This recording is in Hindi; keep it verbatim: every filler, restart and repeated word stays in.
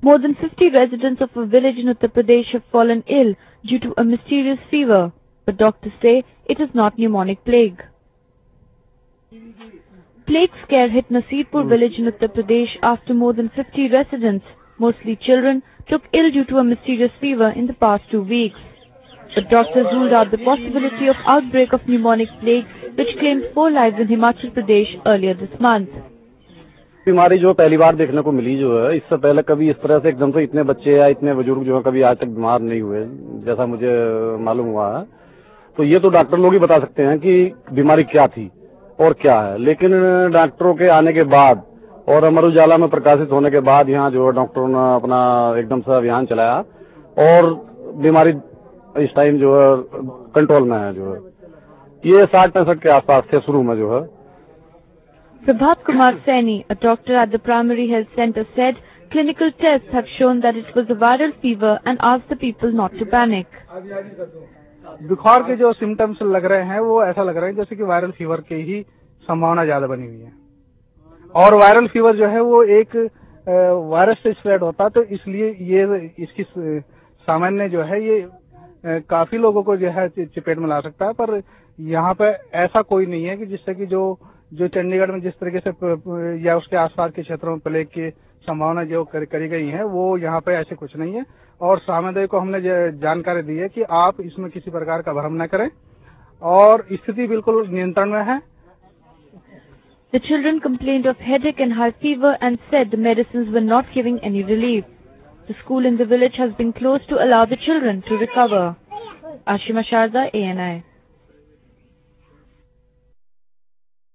More than fifty residents of a village in Uttar Pradesh have fallen ill due to a mysterious fever, but doctors say it is not pneumonic plague. Plague scare hit Nasirpur village in Uttar Pradesh after more than fifty residents, mostly children, took ill due to a mysterious fever in the past two weeks. But doctors ruled out the possibility of outbreak of pneumonic plague, which claimed four lives in Himachal Pradesh earlier this month. बीमारी जो पहली बार देखने को मिली जो है, इससे पहले कभी इस तरह से एकदम से इतने बच्चे या इतने बुजुर्ग जो है कभी आज तक बीमार नहीं हुए, जैसा मुझे मालूम हुआ है। तो ये तो डॉक्टर लोग ही बता सकते हैं कि बीमारी क्या थी और क्या है, लेकिन डॉक्टरों के आने के बाद और अमर उजाला में प्रकाशित होने के बाद यहाँ जो है डॉक्टरों ने अपना एकदम से अभियान चलाया और बीमारी इस टाइम जो है कंट्रोल में है। जो है ये साठ पैंसठ के आसपास से शुरू में जो है। Prabhat Kumar Saini, a doctor at the Primary Health Center, said clinical tests have shown that it was a viral fever and asked the people not to panic. बुखार के जो सिम्टम्स लग रहे हैं वो ऐसा लग रहा है जैसे कि वायरल फीवर की ही संभावना ज्यादा बनी हुई है, और वायरल फीवर जो है वो एक वायरस से स्प्रेड होता है, तो इसलिए ये इसकी सामान्य जो है ये काफी लोगों को जो है चपेट में ला सकता है। पर यहाँ पे ऐसा कोई नहीं है कि जिससे कि जो जो चंडीगढ़ में जिस तरीके से या उसके आसपास के क्षेत्रों में प्लेग की संभावना जो कर, करी गई है वो यहाँ पे ऐसे कुछ नहीं है। और सामान्य को हमने जानकारी दी है कि आप इसमें किसी प्रकार का भ्रम न करें और स्थिति बिल्कुल नियंत्रण में है। The children complained of headache and high fever and said the medicines were not giving any relief. The school in the village has been closed to allow the children to recover. Ashima Sharda, A N I.